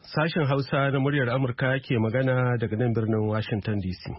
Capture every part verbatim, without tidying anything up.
Sashen Hausa na muryar Amurka ke magana daga nan birnin Washington D C.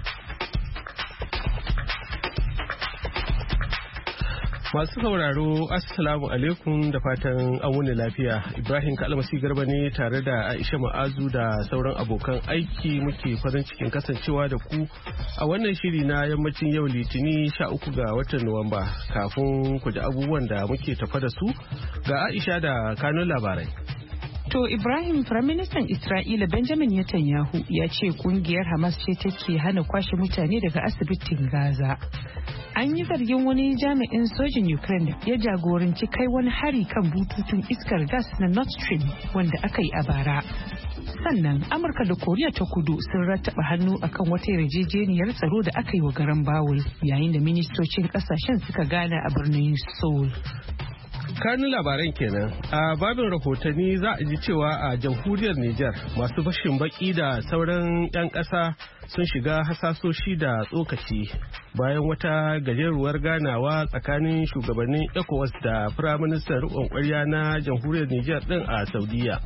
Masu sauraro, Assalamu alaikum da fatan an wuni lafiya. Ibrahim Kalmasi Garba ne tare da Aisha Ma'azu da sauran abokan aiki muke farin cikin kasancewa da ku a wannan shiri na yammacin yau Litini sha uku ga watan Nuwamba. Kafin ku ji abubuwan da muke tafa da su ga Aisha da kanun labarai. To Ibrahim, Firaministan Isra'ila Benjamin Netanyahu ya ce kungiyar Hamas ce take hana kwashe mutane daga asibitin Gaza. An yi zargin wani jami'in sojin Ukraine ya jagoranci kai wani hari kan bututun iskar gas na Nord Stream wanda aka yi a bara. Sannan Amurka da Koriya ta Kudu sun rattaba hannu akan wata yarjejeniyar tsaro da aka yi wa garan Bawul yayin da ministocin kasashen suka gana a birnin Seoul. Kanun labaran kenan a babin rahotanni za a ji cewa a jamhuriyar Nijar masu fashin baki da sauran 'yan ƙasa sun shiga hasasoshi da tsokaci bayan wata gajeruwar ganawa tsakanin shugabannin ECOWAS da firaministan riƙon ƙwarya na jamhuriyar Nijar ɗin a Saudiya.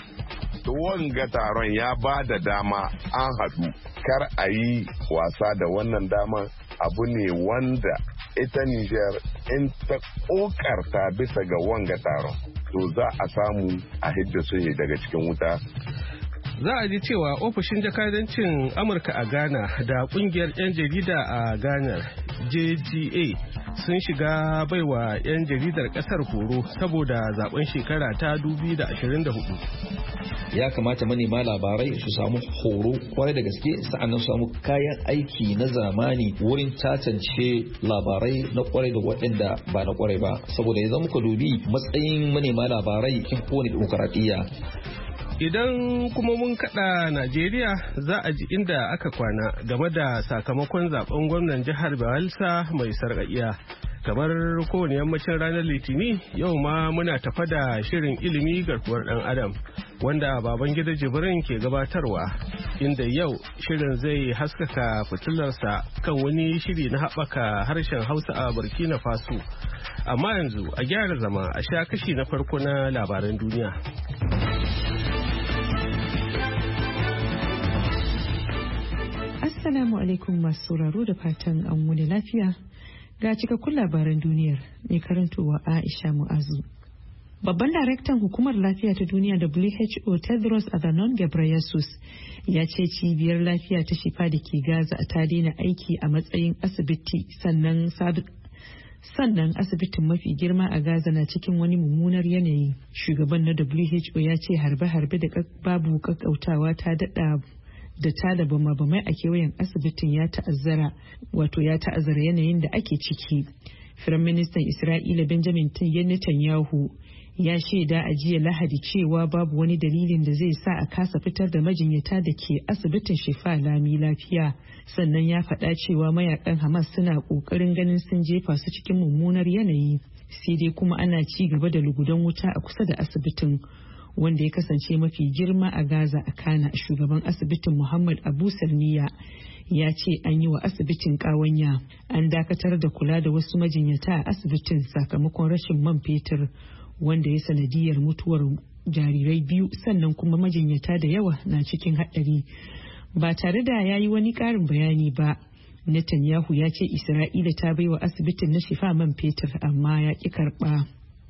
Wanga taron ya ba da dama an haɗu kar a yi wasa da wannan dama abu ne wanda ita Nijar in ta kokarta bisa ga wanga taron to za a samu a hidda su daga cikin wuta. Za a ji cewa ofishin jakadancin Amurka a Ghana da kungiyar 'yan jarida a Ghana J G A sun shiga baiwa 'yan jaridar kasar horo saboda zaben shekara ta dubu biyu da ashirin da hudu. Ya kamata manema labarai su samu horo kwarai da gaske sa'annan su samu kayan aiki na zamani wurin tantance labarai na kwarai da waɗanda ba na kwarai ba saboda ya zama ka dubi matsayin manema labarai cikin kowane demokaradiyya. Idan kuma mun kada Najeriya za a ji inda aka kwana game da sakamakon zaben gwamnan jihar Bayelsa mai sarƙaƙiya. Kamar kowane yammacin ranar Litini yau ma muna tafa da shirin ilimi garkuwar ɗan adam wanda baban gida Jibrin ke gabatarwa inda yau shirin zai haskaka fitilarsa kan wani shiri na haɓaka harshen Hausa a Burkina Faso. Amma yanzu a gyara zama a sha kashi na farko na labaran duniya. Assalamu alaikum masu sauraro da fatan an wuni lafiya. Ga cikakkun labaran duniyar mai karantowa Aisha Mu'azu. Babban daraktan hukumar lafiya ta duniya W H O Tedros Adhanom Ghebreyesus ya ce cibiyar lafiya ta Shifa da ke Gaza ta daina aiki a matsayin asibiti sannan sannan asibitin mafi girma a Gaza na cikin wani mummunar yanayi. Shugaban na W H O ya ce harbe-harbe da babu kakkautawa ta dada da tada bama-bamai a kewayen asibitin ya ta'azzara wato ya ta'azzara yanayin da ake ciki. Firaministan Isra'ila Benjamin Netanyahu ya shaida a jiya Lahadi cewa babu wani dalilin da zai sa a kasa fitar da majinyata da ke asibitin Shifa lami lafiya. Sannan ya faɗa cewa mayakan Hamas suna ƙoƙarin ganin sun jefa su cikin mummunar yanayi. Sai dai kuma ana ci gaba da lugudan wuta a kusa da asibitin, wanda ya kasance mafi girma a Gaza a Kana. Shugaban asibitin Muhammad Abu Salmiya ya ce an yi wa asibitin ƙawanya. An dakatar da kula da wasu majinyata a asibitin sakamakon rashin man fetur wanda ya sanadiyar mutuwar jarirai biyu, sannan kuma majinyata da yawa na cikin haɗari. Ba tare da ya yi wani ƙarin bayani ba, Netanyahu ya ce Isra'ila ta baiwa asibitin na Shifa man fetur amma ya ƙi karɓa.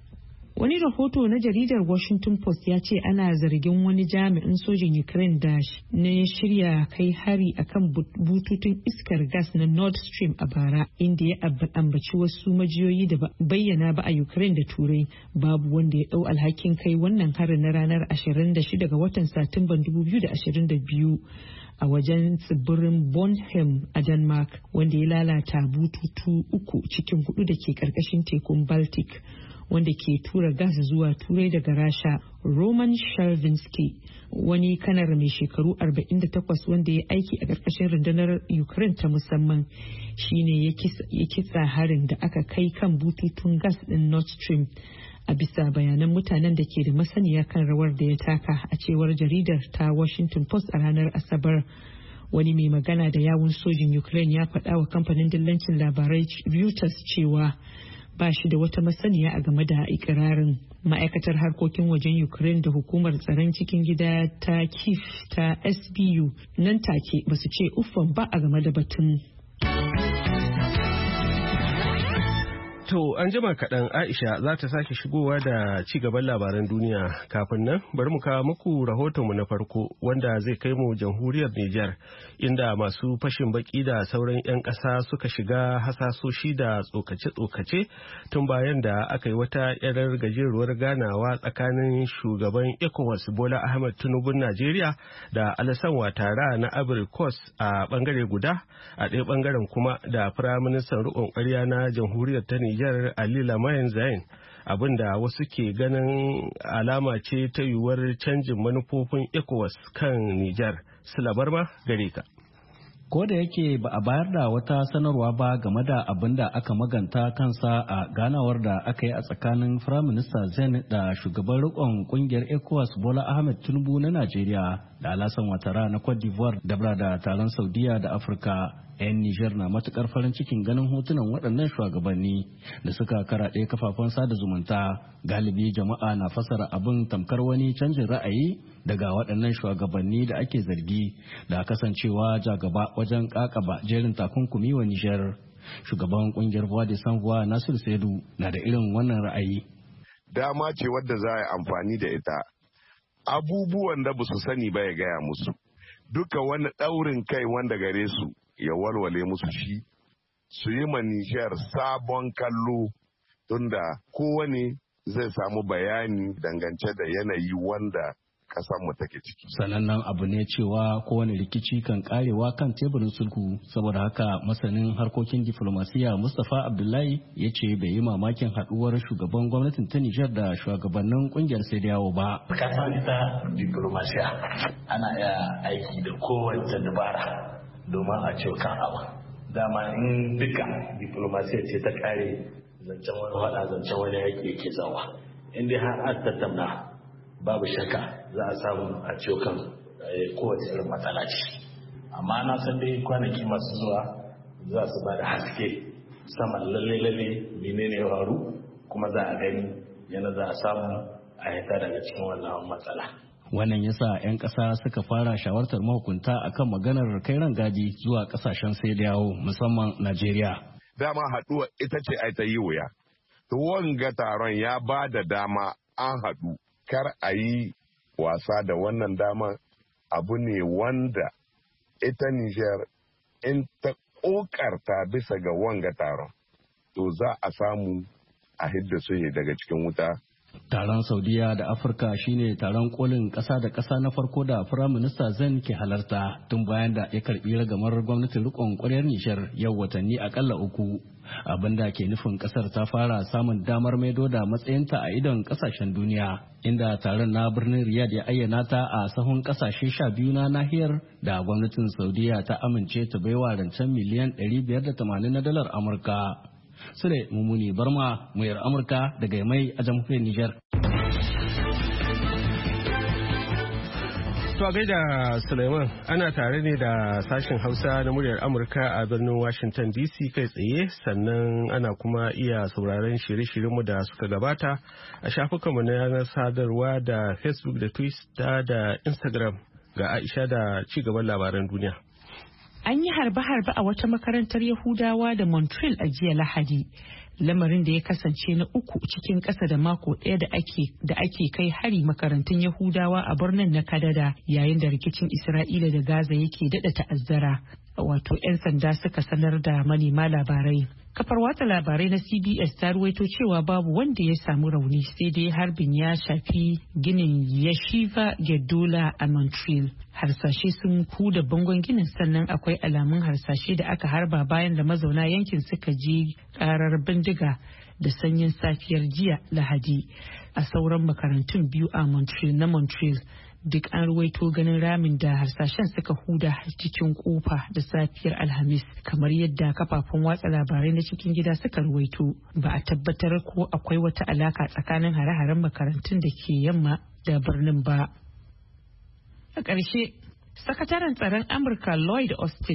Wani rahoto na jaridar Washington Post ya ce ana zargin wani jami'in sojin Ukraine da ne shirya kai hari akan bututun iskar gas na Nord Stream a bara, inda ya ambaci wasu majiyoyi da bayyana ba a Ukraine da Turai. Babu wanda ya dau alhakin kai wannan harin na ranar ashirin da shida ga watan Satumban dubu biyu da ashirin da biyu a wajen tsibirin Bornholm a Denmark, wanda ya lalata bututu uku cikin hudu da ke karkashin tekun Baltic, wanda ke tura gas zuwa turai daga Rasha. Roman Shalvinsky, wani kanar mai shekaru arba'in da takwas wanda ya aiki a ƙarƙashin rundunar Ukraine ta musamman, shine ya kitsa harin da aka kai kan bututun gas ɗin Nord Stream. A bisa bayanan mutanen da ke da masaniya kan rawar da ya taka, a cewar jaridar ta Washington Post a ranar Asabar. Wani mai magana da yawun sojin Ukraine ya faɗa wa kamfanin dillancin labarai Reuters cewa ba shi da wata masaniya a game da ikirarin. Ma'aikatar harkokin wajen Ukraine da hukumar tsaron cikin gida ta Kyiv ta S B U nan take ba su ce uffan ba a game da batun. To an jima kaɗan Aisha za ta sake shigowa da ci gaban labaran duniya. Kafin nan bari mu kawo muku rahotonmu na farko wanda zai kai mu jamhuriyar Nijar inda masu fashin baki da sauran 'yan ƙasa suka shiga hasasoshi da tsokace-tsokace tun bayan da aka yi wata 'yarar gajeruwar ganawa tsakanin shugaban ECOWAS Bola Ahmed Tinubu Najeriya da Alassane Ouattara na Ivory Coast a bangare guda, a ɗaya bangaren kuma da Firaministan riƙon ƙwarya na jamhuriyar ta Nijar Ali Lamayin Zain, abinda wasu ke ganin alama ce ta yiwuwar canjin manufofin ECOWAS kan Nijar. Silabar ma gare ka. Ko da yake ba a bayar da wata sanarwa ba game da abin da aka maganta kansa a ganawar da aka yi a tsakanin Firaminista Zain da shugaban rikon kungiyar ECOWAS Bola Ahmed Tinubu na Najeriya da Alassane Ouattara na Cote d'Ivoire dabra da taron Saudiya da Afirka. 'Yan Nijar na matukar farin cikin ganin hotunan waɗannan shugabanni da suka karaɗe kafafen sada zumunta. Galibi jama'a na fasara abin tamkar wani canjin ra'ayi daga waɗannan shugabanni da ake zargi da kasancewa jagaba wajen ƙaƙaba jerin takunkumi wa Nijar. Shugaban ƙungiyar Voix des Sans Voix Nasir Saidu na da irin wannan ra'ayi. Dama ce wadda za a yi amfani da ita. Abubuwan da ba su sani ba ya gaya musu. Duka wani ɗaurin kai wanda gare su ya walwale musu shi, su yi ma Nijar sabon kallo tunda kowane zai samu bayani dangance da yanayi wanda mu take ciki. Sanannen abu ne cewa kowane rikici kan karewa kan teburin sulhu, saboda haka masanin harkokin diflomasiya Mustapha Abdullahi ya ce bai yi mamakin haduwar shugaban gwamnatin ta Nijar da shugabannin kungiyar sai yawo ba. Kasan ita diplomasiya ana iya aiki da kowace dabara domin a ce kan abu. Dama in duka diplomasiya ce ta kare zancen wani wada zancen wani yake ke zawa. In dai har an tattauna babu shakka za a samu a ciwo kan kowace irin matsala ce. Amma na san dai kwanaki masu zuwa za su ba da haske saman lalle-lalle menene ya faru kuma za a gani yana za a samu a hita daga cikin wannan matsala. Wannan yasa 'yan ƙasa suka fara shawartar mahukunta akan maganar kai rangaji zuwa ƙasashen sai da yawo musamman Najeriya. Dama haɗuwa ita ce ai ta yi wuya. To wanga taron ya ba da dama an haɗu. Kar a yi wasa da wannan dama, abu ne wanda ita Nijar in ta ƙoƙarta bisa ga wanga taron, to za a samu a hidda su daga cikin wuta. Taron Saudiya da Afirka shine taron kolin ƙasa da ƙasa na farko da Firaminista Zain ke halarta tun bayan da ya karɓi ragamar gwamnatin riƙon ƙwaryar Nijar yau watanni akalla uku. Abinda ke nufin ƙasar ta fara samun damar maido da matsayinta a idon ƙasashen duniya, inda taron na birnin Riyadh ya ayyana ta a sahun ƙasashe sha biyu na nahiyar da gwamnatin Saudiya ta amince ta baiwa rancen miliyan ɗari biyar da tamanin na dalar Amurka. Sule Mumuni Barma, muryar Amurka daga Yamai a jamhuriyar Nijar. To gaida Suleiman, ana tare ne da sashen Hausa na muryar Amurka a birnin Washington D C kai tsaye, sannan ana kuma iya sauraron shirye-shiryenmu da suka gabata a shafukanmu na yanar sadarwa da Facebook da Twitter da Instagram. Ga Aisha da ci gaban labaran duniya. An yi harbe-harbe a wata makarantar Yahudawa da Montreal a jiya Lahadi, lamarin da ya kasance na uku cikin ƙasa da mako ɗaya da ake da ake kai hari makarantun Yahudawa a birnin na Kadada, yayin da rikicin Isra'ila da Gaza yake daɗa ta'azzara. Wato 'yan sanda suka sanar da manema labarai. Kafar watsa labarai na C B S ta ruwaito cewa babu wanda ya samu rauni, sai dai harbin ya shafi ginin Yeshiva Gedola a Montreal. Harsashe sun huda bangon ginin, sannan akwai alamun harsashe da aka harba bayan da mazauna yankin suka ji karar bindiga da sanyin safiyar jiya Lahadi. A sauran makarantun biyu a Montreal na Montreal duk an ruwaito ganin ramin da harsashen suka huda cikin kofa da safiyar Alhamis, kamar yadda kafafen watsa labarai na cikin gida suka ruwaito. Ba a tabbatar ko akwai wata alaka tsakanin hare-haren makarantun da ke yamma da birnin ba. A ƙarshe, sakataren tsaron Amurka Lloyd Austin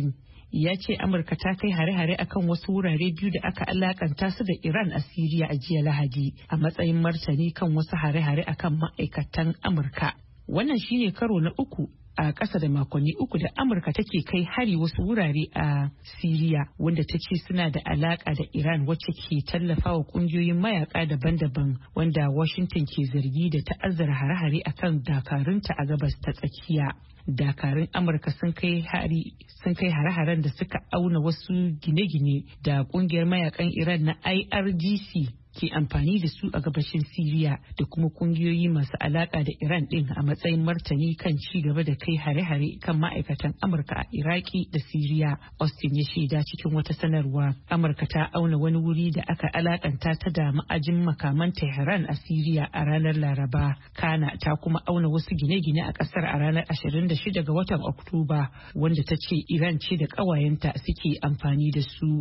ya ce Amurka ta kai hare-hare akan wasu wurare biyu da aka alakanta su da Iran a Siriya a jiya Lahadi a matsayin martani kan wasu hare-hare akan ma'aikatan Amurka. Wannan shine karo na uku a ƙasa da makonni uku da Amurka take kai hari wasu wurare a Siriya wanda ta ce suna da alaƙa da Iran wacce ke tallafawa ƙungiyoyin mayaka daban-daban wanda Washington ke zargi da ta'azzara hare-hare akan dakarunta a gabas ta tsakiya. Dakarun Amurka sun kai hari sun kai hare-haren da suka auna wasu gine-gine da ƙungiyar mayakan Iran na I R G C ke amfani da su a gabashin Siriya da kuma kungiyoyi masu alaka da Iran din a matsayin martani kan ci gaba da kai hare-hare kan ma'aikatan Amurka a Iraki da Siriya. Austin ya shaida cikin wata sanarwa. Amurka ta auna wani wuri da aka alakanta ta da ma'ajin makaman Tehran a Siriya a ranar Laraba. Kana ta kuma auna wasu gine-gine a kasar a ranar ashirin da shida ga watan Oktoba wanda ta ce Iran ce da ƙawayenta suke amfani da su.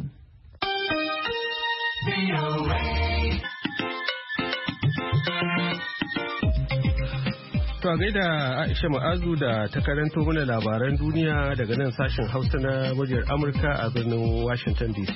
To a gaida Aisha Ma'azu da ta karanto mana labaran duniya daga nan sashen Hausa na muryar Amurka a birnin Washington D C.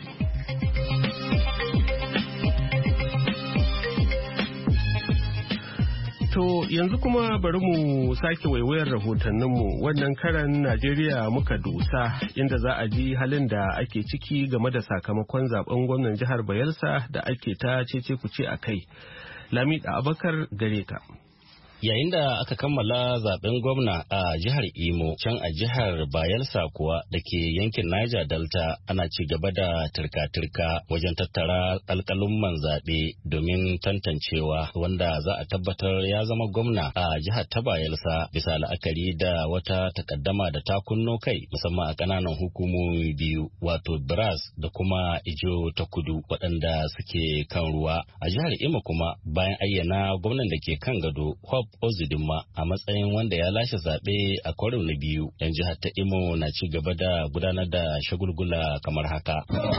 To yanzu kuma bari mu sake waiwayar rahotanninmu wannan karan Najeriya muka dusa inda za a ji halin da ake ciki game da sakamakon zaben gwamnan jihar Bayelsa da ake ta cece kuce a kai. Lamida Abakar gare ka. Yayin da aka kammala zaben gwamna a jihar Imo, can a jihar Bayelsa kuwa da ke yankin Niger Delta ana ci gaba da turka-turka wajen tattara alkalumman zaɓe domin tantancewa wanda za a tabbatar ya zama gwamna a jihar ta Bayelsa bisa la'akari da wata takaddama da ta kunno kai musamman a ƙananan hukumomi biyu wato Bras da kuma Ijo ta Kudu waɗanda suke kan ruwa. A jihar Imo kuma bayan ayyana gwamnan da ke kan gado Hope Ozudinma a matsayin wanda ya lashe zaɓe a kwaro na biyu. Yan jihar ta Imo na ci gaba da gudanar da shagulgula kamar haka.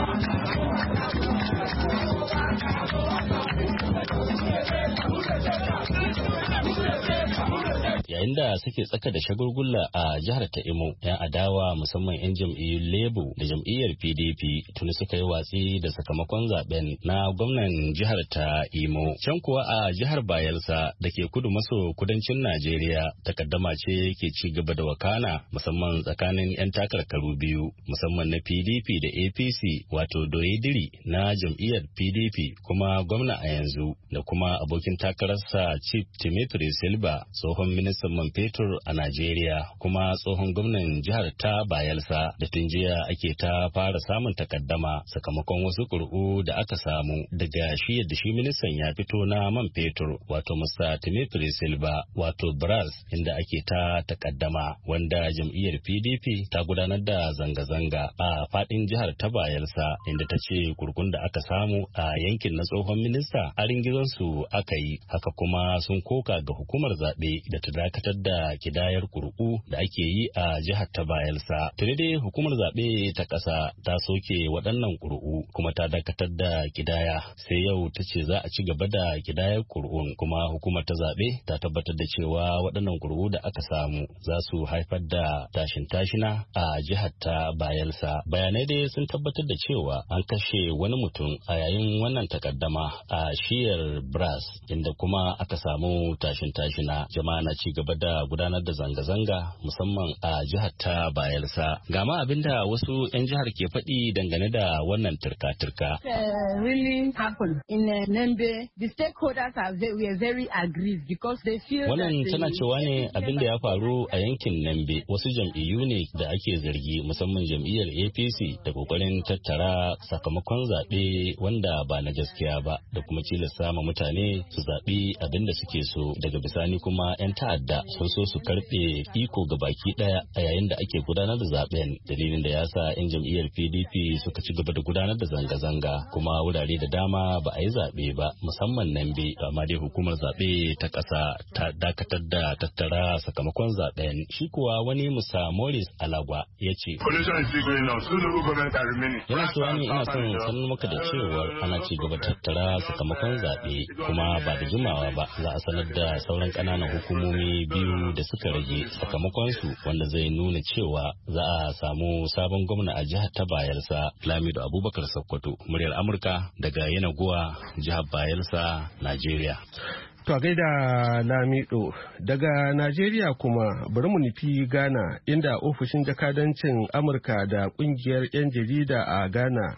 Yayin da suke tsaka da shagulgula a jihar ta Imo, 'yan adawa musamman 'yan jam'iyyar Labour da jam'iyyar P D P tuni suka yi watsi da sakamakon zaben na gwamnan jihar ta Imo. Can kuwa a jihar Bayelsa da ke kudu maso kudancin Najeriya, takaddama ce ke ci gaba da wakana musamman tsakanin 'yan takarkaru biyu musamman na P D P da A P C wato Doyediri na jam'iyyar P D P kuma gwamna a yanzu da kuma abokin takararsa Chief Timothy Silva tsohon ministan man fetur a Najeriya kuma tsohon gwamnan jihar ta Bayelsa da tun jiya ake ta fara samun takaddama sakamakon wasu ƙuri'u da aka samu daga shi yadda shi ministan ya fito na man fetur wato Mister Timothy Silva wato Bras inda ake ta takaddama wanda jam'iyyar P D P ta gudanar da zanga-zanga a fadin jihar ta Bayelsa inda ta ce kurkun da aka samu a yankin na tsohon minista a ringizon su aka yi haka kuma sun koka ga hukumar zaɓe da ta dakatar da kidayar ƙuri'u da ake yi a jihar ta Bayelsa. Tuni dai hukumar zaɓe ta ƙasa ta soke waɗannan ƙuri'u kuma ta dakatar da kidaya sai yau ta ce za a ci gaba da kidayar ƙuri'un kuma hukumar ta zaɓe ta tabbatar da cewa waɗannan ƙuri'u da aka samu za su haifar da tashin tashina a jihar ta Bayelsa. Bayanai dai sun tabbatar da cewa an kashe wani mutum a yayin wannan takaddama a shiyar Bras inda kuma aka samu tashin tashina. Jama'a na ci gaba da gudanar da zanga-zanga musamman a jihar ta Bayelsa. Ga ma abinda wasu 'yan jihar ke faɗi dangane da wannan turka-turka. Wannan tana cewa ne abinda ya faru a yankin Nambe. Wasu jam'iyyu ne da ake zargi musamman jam'iyyar A P C da kokarin tattara sakamakon zaɓe wanda ba na gaskiya ba da kuma tilasta ma mutane su zaɓi abinda suke so daga bisani kuma 'yan ta'adda sun so su karɓe iko ga baki ɗaya a yayin da ake gudanar da zaben dalilin da ya sa 'yan jam'iyyar P D P suka ci gaba da gudanar da zanga-zanga kuma wurare da dama ba a yi zaɓe ba musamman Nambe amma dai hukumar zaɓe ta ƙasa adawa ta dakatar da tattara sakamakon zaben. Shi kuwa wani Musa Morris Alagwa ya ce, yana cewa ne ina son sanar maka da cewar ana ci gaba tattara sakamakon zaɓe kuma ba da jimawa ba za a sanar da sauran ƙananan hukumomi biyu da suka rage sakamakonsu wanda zai nuna cewa za a samu sabon gwamna a jihar ta Bayelsa. Lamido Abubakar Sokoto, muryar Amurka daga Yenagoa, jihar Bayelsa, Najeriya. To gaida Lamido daga Najeriya kuma bari mu nufi Ghana inda ofishin jakadancin Amurka da kungiyar 'yan jarida a Ghana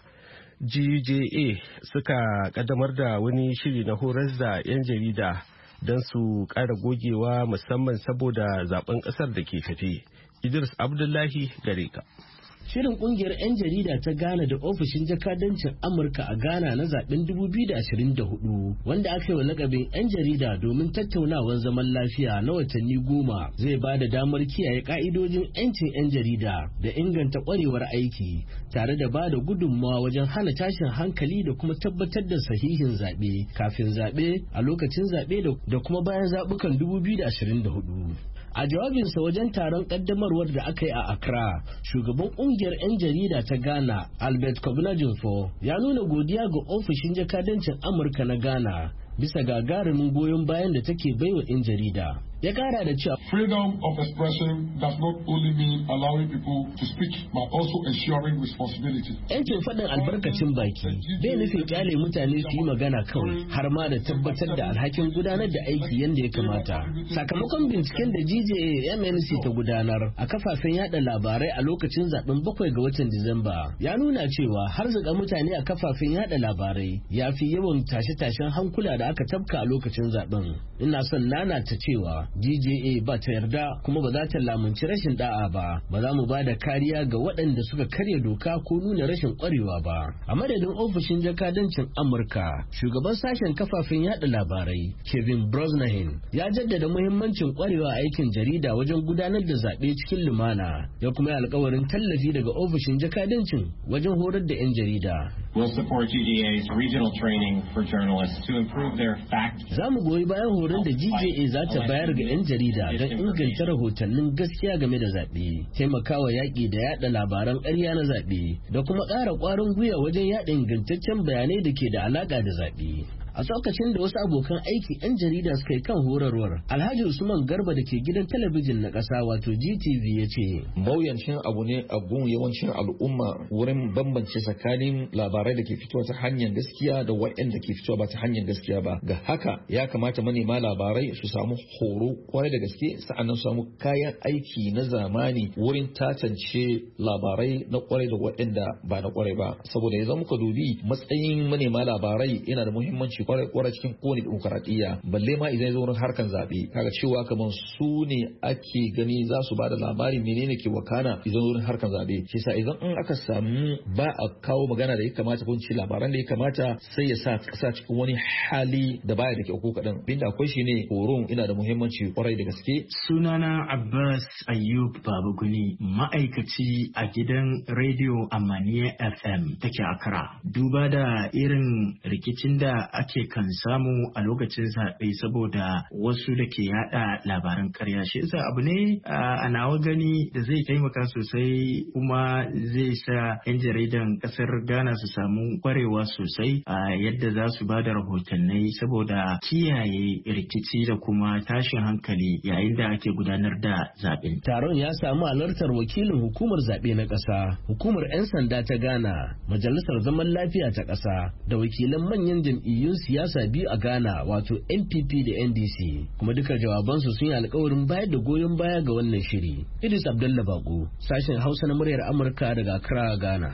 G J A suka kaddamar da wani shiri na horar da 'yan jarida don su ƙara gogewa musamman saboda zaben ƙasar da ke tafi. Idris Abdullahi gare ka. Shirin kungiyar 'yan jarida ta Ghana da ofishin jakadancin Amurka a Ghana na zaben dubu biyu da ashirin da hudu wanda aka yi wa lakabin 'yan jarida domin tattaunawar zaman lafiya na watanni goma zai ba da damar kiyaye ka'idojin 'yancin 'yan jarida da inganta kwarewar aiki tare da ba da gudunmawa wajen hana tashin hankali da kuma tabbatar da sahihin zaɓe kafin zaɓe a lokacin zaɓe da kuma bayan zaɓukan dubu biyu da ashirin da hudu. A jawabinsa wajen taron kaddamarwar da aka yi a Accra, shugaban kungiyar 'yan jarida ta Ghana, Albert Kobnajinfo, ya nuna godiya ga ofishin jakadancin Amurka na Ghana bisa gagarumin goyon bayan da take baiwa 'yan jarida. Ya kara da cewa freedom of expression does not only mean allowing people to speak but also ensuring responsibility. Yancin faɗin albarkacin baki bai nufin kyale mutane su yi magana kawai har ma da tabbatar da alhakin gudanar da aiki yadda ya kamata. Sakamakon binciken da G J A M N C ta gudanar a kafafen yada labarai a lokacin zaben bakwai ga watan Disamba ya nuna cewa har zuga mutane a kafafen yada labarai ya fi yawan tashe-tashen hankula da aka tafka a lokacin zaben. Ina son nana ta cewa G J A ba ta yarda kuma ba za ta lamunci rashin da'a ba, ba za mu ba da kariya ga waɗanda suka karya doka ko nuna rashin ƙwarewa ba. A madadin ofishin jakadancin Amurka, shugaban sashen kafafen yada labarai Kevin Brosnahan ya jaddada muhimmancin ƙwarewa aikin jarida wajen gudanar da zaɓe cikin lumana, ya kuma yi alkawarin tallafi daga ofishin jakadancin wajen horar da 'yan jarida. We'll support G J A's regional training for journalists to improve their fact. Za mu goyi bayan horon da G J A za ta bayar ga 'yan jarida don inganta rahotannin gaskiya game da zaɓe, taimakawa yaƙi da yaɗa labaran ƙarya na zaɓe, da kuma ƙara ƙwarin gwiwa wajen yaɗa ingantaccen bayanai da ke da alaƙa da zaɓe. A tsokacin da wasu abokan aiki 'yan jarida suka yi kan horarwar, Alhaji Usman Garba da ke gidan talabijin na ƙasa wato G T V ya ce, mawuyancin abu ne a gun yawancin al'umma wurin bambance tsakanin labarai da ke fitowa ta hanyar gaskiya da waɗanda ke fitowa ba ta hanyar gaskiya ba. Ga haka ya kamata manema labarai su samu horo kwarai da gaske, sa'annan su samu kayan aiki na zamani wurin tantance labarai na kwarai da waɗanda ba na kwarai ba. Saboda yanzu muka dubi matsayin manema labarai yana da muhimmanci kwarai cikin kowane demokaradiyya, balle ma idan zo wurin harkan zaɓe kaga cewa kamar su ne ake gani za su ba da labari menene ke wakana idan wurin harkan zaɓe. Shi yasa idan in aka samu ba a kawo magana da ya kamata ko ci labaran da ya kamata, sai ya sa ƙasa cikin wani hali da baya da kyau ko kaɗan. Binda akwai shi ne horon ina da muhimmanci kwarai da gaske. Sunana Abbas Ayyub Babaguni, ma'aikaci a gidan rediyo Amaniya F M take Accra. Duba da irin rikicin da ake ke kan samu a lokacin zaɓe saboda wasu da ke yada labaran karya, shi yasa abu ne a nawa gani da zai taimaka sosai kuma zai sa 'yan jaridan ƙasar Ghana su samu kwarewa sosai a yadda za su ba da rahotannai saboda kiyaye rikici da kuma tashin hankali yayin da ake gudanar da zaɓen. Taron ya samu halartar wakilin hukumar zaɓe na ƙasa, hukumar 'yan sanda ta Ghana, majalisar zaman lafiya ta ƙasa da wakilan manyan jam'iyyun siyasa biyu a Ghana wato N P P da N D C, kuma duka jawabansu sun yi alkawarin bayar da goyon baya ga wannan shiri. Idris Abdullah Bako, sashen Hausa na muryar Amurka daga Accra, Ghana.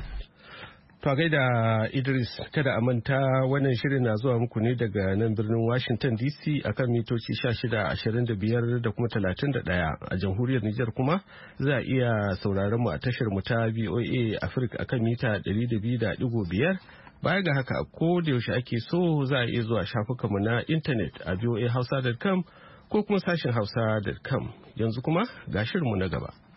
To gaida Idris, kada a manta wannan shirin na zuwa muku ne daga nan birnin Washington D C akan mitoci shida, ashirin da biyar da kuma talatin da ɗaya. A jamhuriyar Nijar kuma za a iya sauraron mu a tashar mu ta V O A Africa akan mita ɗari da biyu da ɗigo biyar. Baya ga haka, ko da yaushe ake so za a iya zuwa shafukanmu na intanet a voa hausa dot com ko kuma sashin hausa dot com. Yanzu kuma ga shirinmu na gaba.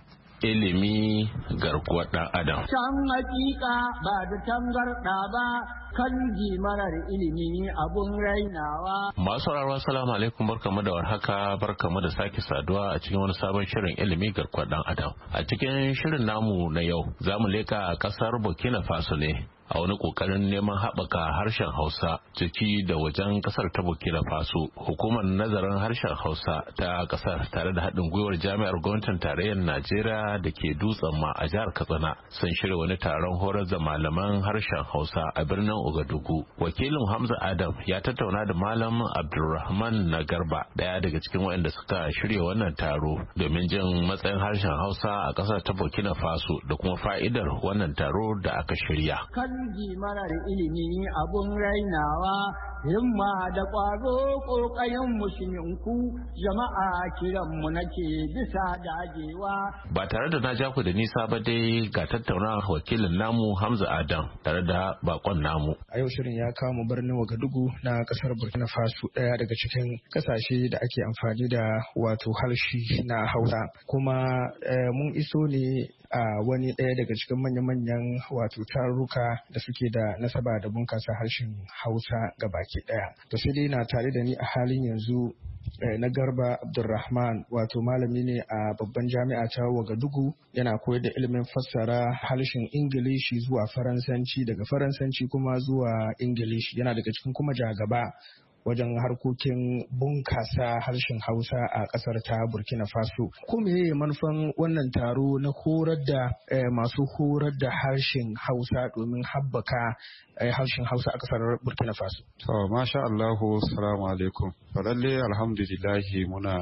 ilimi garkuwar ɗan adam. Can hakika ba da tangarɗa ba kan marar ilimi abun rainawa. Masu sauraro assalamu alaikum, barkamu da warhaka, barkamu da sake saduwa a cikin wani sabon shirin ilimi garkuwar ɗan adam. A cikin shirin namu na yau za mu leka ƙasar Burkina Faso ne a wani kokarin neman haɓaka harshen Hausa ciki da wajen ƙasar ta Burkina Faso. Hukumar nazarin harshen Hausa ta ƙasar tare da haɗin gwiwar jami'ar gwamnatin tarayyar Najeriya da ke Dutsen ma a jihar Katsina sun shirya wani taron horar da malaman harshen Hausa a birnin Ouagadougou. Wakilin Hamza Adam ya tattauna da Malam Abdulrahman Nagarba, ɗaya daga cikin waɗanda suka shirya wannan taro domin jin matsayin harshen Hausa a ƙasar ta Burkina Faso da kuma fa'idar wannan taro da aka shirya. Kanji marar ilimi abun rainawa, himma da ƙwazo ƙoƙayen musulminku, jama'a kiranmu nake bisa dagewa. Ba tare da na ja ku da nisa ba dai ga tattaunawa wakilin namu Hamza Adam tare da bakon namu. A yau shirin ya kawo mu birnin Ouagadougou na kasar Burkina Faso, ɗaya daga cikin kasashe da ake amfani da wato harshe na Hausa. Kuma mun iso ne a wani ɗaya daga cikin manya-manyan wato taruka da suke da nasaba da bunkasa harshen Hausa ga baki ɗaya. To sai dai na tare da ni a halin yanzu na Garba Abdulrahman, wato malami ne a babban jami'a ta Ouagadougou, yana koyar da ilimin fassara harshen Ingilishi zuwa Faransanci, daga Faransanci kuma zuwa Ingilishi. Yana daga cikin kuma jagaba wajen harkokin bunkasa harshen Hausa a kasar ta Burkina Faso. Ko meye manufan wannan taro na horar da eh, masu horar da harshen Hausa domin haɓaka eh, harshen Hausa a kasar Burkina Faso? To, masha Allahu, salamu alaikum. Falalle alhamdulillahi muna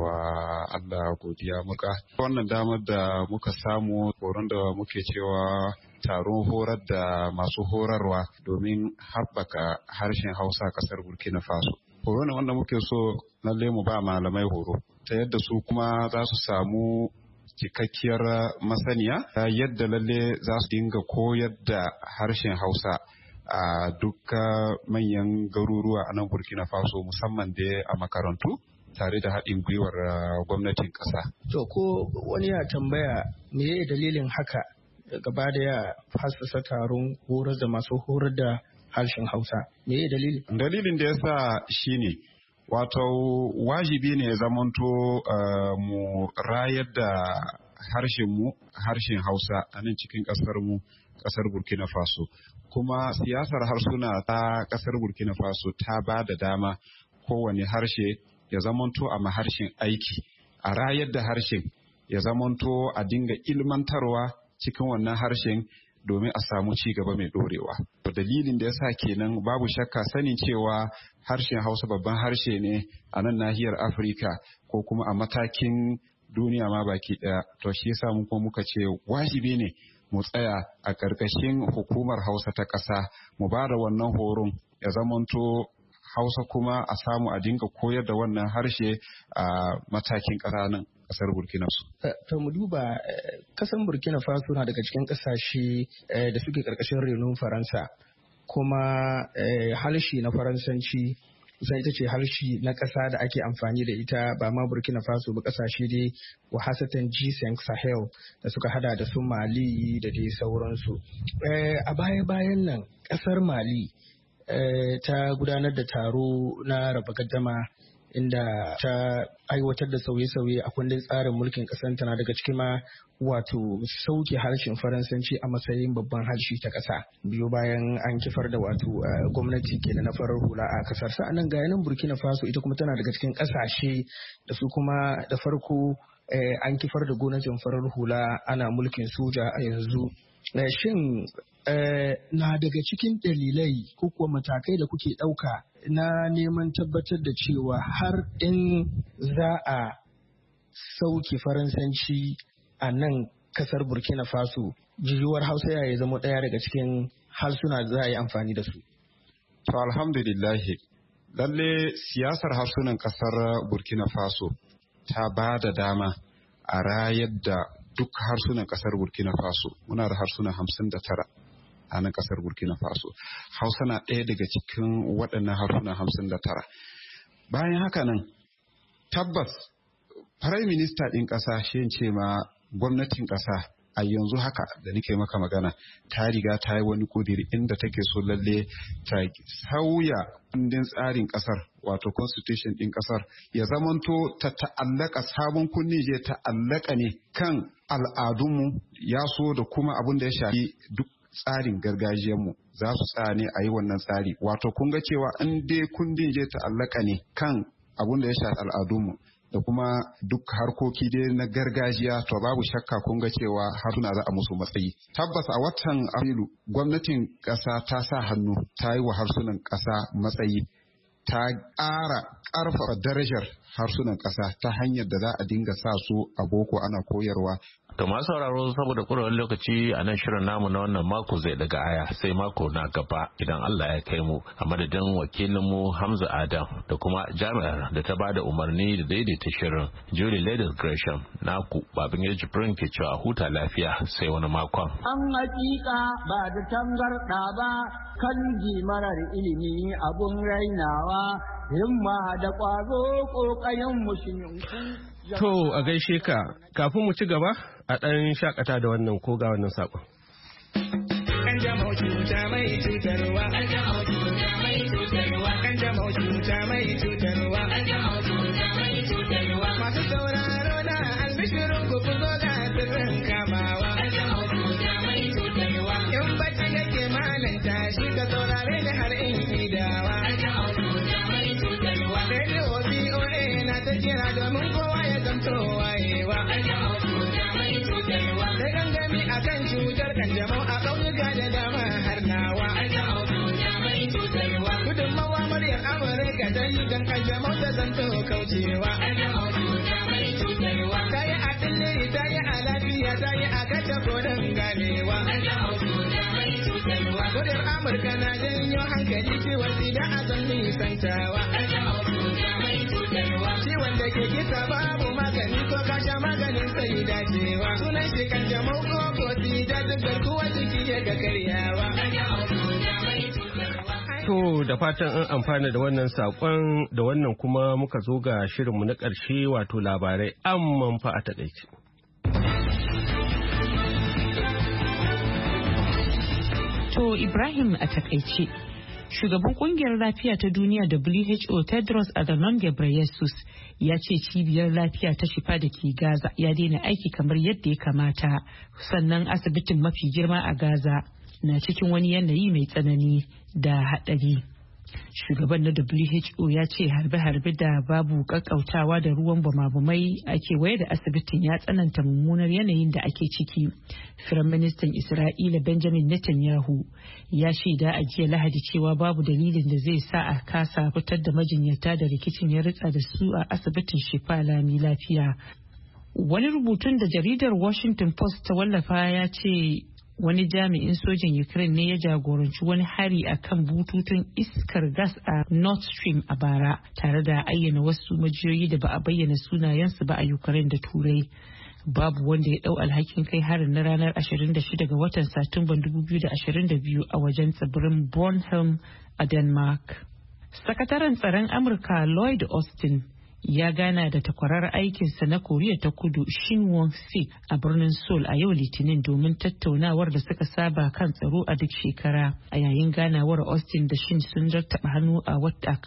wa Allah godiya muka. Wannan damar da muka samu, horon da muke cewa taron horar da masu horarwa domin haɓaka harshen Hausa a ƙasar Burkina Faso. Horo ne wanda muke so lalle mu ba malamai horo, ta yadda su kuma za su samu cikakkiyar masaniya yadda lalle za su dinga koyar da harshen Hausa a duka manyan garuruwa a nan Burkina Faso, musamman da a makarantu tare da haɗin gwiwar gwamnatin ƙasa. To, ko wani ya tambaya me dalilin haka gaba da ya hassasa taron horar da masu horar da harshen Hausa? Me ya dalili? Dalilin da ya sa shi ne, wato wajibi ne ya zamanto uh, mu rayar da harshen mu, harshen Hausa a nan cikin ƙasar mu, ƙasar Burkina Faso. Kuma siyasar harsuna ta ƙasar Burkina Faso ta ba da dama kowane harshe ya zamanto a maharshen aiki, a rayar da harshen ya zamanto a dinga ilmantarwa cikin wannan harshen domin a samu ci gaba mai dorewa. Dalilin da yasa kenan babu shakka sanin cewa harshen Hausa babban harshe ne a nan nahiyar Afirka ko kuma a matakin duniya ma baki daya. To shi yasa mu kuma muka ce wajibi ne mu tsaya a ƙarƙashin hukumar Hausa ta ƙasa, mu ba da wannan horon ya zamanto Hausa kuma a samu a dinga koyar da wannan harshe a matakin ƙasa nan kasar Burkina Faso. To mu duba kasan Burkina Faso na daga cikin kasashe da suke karkashin renon Faransa, kuma harshe na Faransanci kusan ita ce harshe na ƙasa da ake amfani da ita ba ma Burkina Faso ba, ƙasashe dai wahasatan G cinq Sahel da suka hada da su Mali da dai sauransu. A baya-bayan nan ƙasar Mali ta gudanar da taro na raba gaddama inda ta aiwatar da sauye-sauye a kundin tsarin mulkin ƙasar, tana daga cikin ma wato sauke harshen Faransanci a matsayin babban harshe ta ƙasa, biyo bayan an kifar da wato gwamnati kenan na farar hula a ƙasar. Sa'annan ga yanan Burkina Faso ita kuma tana daga cikin ƙasashe da su kuma da farko an kifar da gwamnatin farar hula ana mulkin soja a yanzu. Shin na daga cikin dalilai ko kuwa matakai da kuke ɗauka na neman tabbatar da cewa har in za a sauke Faransanci a nan kasar Burkina Faso, jiyuwar Hausa ya zama ɗaya daga cikin harsuna da za a yi amfani da su? To alhamdulillahi, lalle siyasar harsunan kasar Burkina Faso ta ba da dama a rayar da duk harsunan kasar Burkina Faso. Muna da harsuna hamsin da tara a nan kasar Burkina Faso. Hausa na ɗaya daga cikin waɗannan harsuna hamsin da tara. Bayan haka nan, tabbas, Prime Minister ɗin ƙasa shi ce ma gwamnatin ƙasa a yanzu haka da nake maka magana ta riga ta yi wani kudiri inda take so lalle ta sauya kundin tsarin kasar wato constitution din kasar ya zamanto ta ta'allaka sabon kunni je ta'allaka ne kan al'adunmu ya so da kuma abin da ya shafi duk tsarin gargajiyarmu za su tsaya ne a yi wannan tsari wato kun ga cewa in dai kundin je ta'allaka ne kan abin da ya shafi al'adunmu da kuma duk harkoki dai na gargajiya to babu shakka kun ga cewa harsuna za a musu matsayi. Tabbas a watan Afrilu gwamnatin ƙasa ta sa hannu ta yi wa harsunan ƙasa matsayi ta ƙara ƙarfafa darajar harsunan ƙasa ta hanyar da za a dinga sa su a boko ana koyarwa. To masu sauraro saboda kurewar lokaci a nan shirin namu na wannan mako zai daga aya sai mako na gaba idan Allah ya kai mu a madadin wakilinmu Hamza Adam da kuma jami'ar da ta bada umarni da daidaita shirin Julie Ladies Gresham naku babin yaji Jibrin ke cewa huta lafiya sai wani makon. An hakika ba da tangarda ba kan marar ilimi abun rainawa himma da ƙwazo ƙoƙayen musulunci. To a gaishe ka kafin mu ci gaba a ɗan shakata da wannan ko ga wannan saƙon. Kan jama'u cuta mai cutarwa. Kan jama'u cuta mai cutarwa. Kan jama'u cuta mai cutarwa. Kan jama'u cuta mai cutarwa. Masu sauraro na albishirin ku ku zo ga sirrin kamawa. Kan jama'u cuta mai cutarwa. In bacci nake malanta shi ka saurare ni har in idawa. Kan jama'u cuta mai cutarwa. Radio B O A na ta kira domin kowa ya zamto wayewa. Kan jama'u cuta mai cutarwa. Da gangami akan cutar kanjamau a ƙauyuka da dama har nawa. Kan jama'u cuta mai cutarwa. Gudunmawa muryar Amurka ta yi don kanjamau ta zanto kaucewa. Kan jama'u cuta mai cutarwa. Ta yi a tilliri ta yi a lafiya ta yi a kata kodin ganewa. Kan jama'u cuta mai cutarwa. Muryar Amurka na janyo hankali ciwon sida a zan nisantawa. Kan jama'u cuta mai cutarwa. Ciwon da ke kisa babu magani ko kasha maganin sai dacewa. Sunan shi kan jama'u ko ko sida duk garkuwa jiki ya ga karyawa. Kan jama'u cuta mai cutarwa. To da fatan an amfana da wannan saƙon da wannan kuma muka zo ga shirinmu na ƙarshe wato labarai amman fa a taƙaice. To Ibrahim a taƙaice. Shugaban kungiyar lafiya ta duniya W H O Tedros Adhanom Ghebreyesus ya ce cibiyar lafiya ta Shifa da ke Gaza ya daina aiki kamar yadda ya kamata, sannan asibitin mafi girma a Gaza na cikin wani yanayi mai tsanani da haɗari. Shugaban na W H O ya ce harbe-harbe da babu kakkautawa da ruwan bama-bamai a kewaye da asibitin ya tsananta mummunar yanayin da ake ciki. Firaministan Isra'ila Benjamin Netanyahu ya shaida a jiya Lahadi cewa babu dalilin da zai sa a kasa fitar da majinyata da rikicin ya ritsa da su a asibitin Shifa lami lafiya. Wani rubutun da jaridar Washington Post ta wallafa ya ce wani jami'in sojin Ukraine ne ya jagoranci wani hari a kan bututun iskar gas a Nord Stream a bara, tare da ayyana wasu majiyoyi da ba a bayyana sunayensu ba a Ukraine da Turai. Babu wanda ya dau alhakin kai harin na ranar ashirin da shida ga watan Satumban dubu biyu da ashirin da biyu a wajen tsibirin Bornholm a Denmark. Sakataren tsaron Amurka Lloyd Austin ya gana da takwarar aikinsa na Koriya ta Kudu Shin Won-sik a birnin Seoul a yau Litinin domin tattaunawar da suka saba kan tsaro a duk shekara. A yayin ganawar, Austin da Shin sun rattaba hannu a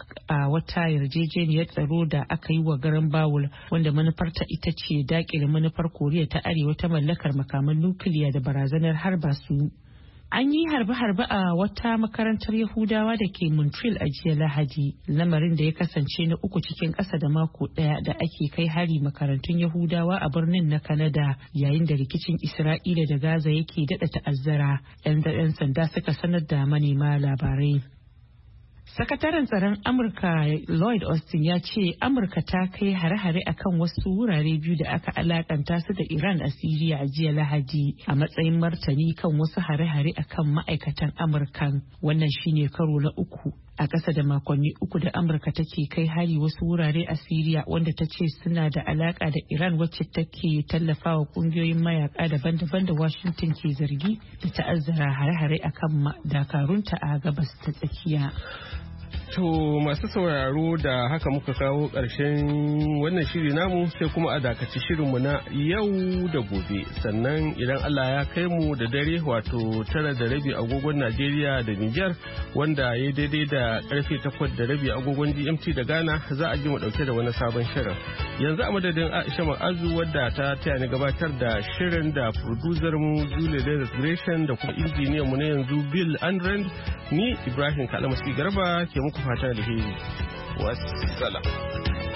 wata yarjejeniyar tsaro da aka yi wa garan Bawul, wanda manufarta ita ce dakile manufar Koriya ta Arewa ta mallakar makaman nukiliya da barazanar harba su. An yi harbe-harbe a wata makarantar Yahudawa da ke Montreal a jiya Lahadi, lamarin da ya kasance na uku cikin ƙasa da mako ɗaya da ake kai hari makarantun Yahudawa a birnin na Canada, yayin da rikicin Isra'ila da Gaza yake daɗa ta'azzara. 'Yan sanda suka sanar da manema labarai. Sakataren tsaron Amurka Lloyd Austin ya ce Amurka ta kai hare-hare akan wasu wurare biyu da aka alakanta su da Iran a Siriya a jiya Lahadi a matsayin martani kan wasu hare-hare akan ma'aikatan Amurkan. Wannan shine karo na uku a ƙasa da makonni uku da Amurka take kai hari wasu wurare a Siriya wanda ta ce suna da alaka da Iran, wacce take tallafawa kungiyoyin mayaka daban-daban da Washington ke zargi da ta'azzara hare-hare akan dakarunta a gabas ta tsakiya. To masu sauraro da haka muka kawo ƙarshen wannan shiri namu sai kuma a dakaci shirinmu na yau da gobe. Sannan idan Allah ya kai mu da dare wato tara da rabi agogon Najeriya da Nijar wanda ya daidai da karfe takwas da rabi agogon G M T da Ghana za a ji mu dauke da wani sabon shirin. Yanzu a madadin Aisha Ma'azu wadda ta taya ni gabatar da shirin da producer mu Julie Lewis Gresham da kuma injiniyan mu na yanzu Bill Andrend ni Ibrahim Kalamasi Garba ke muku fatan alheri. Wassalam.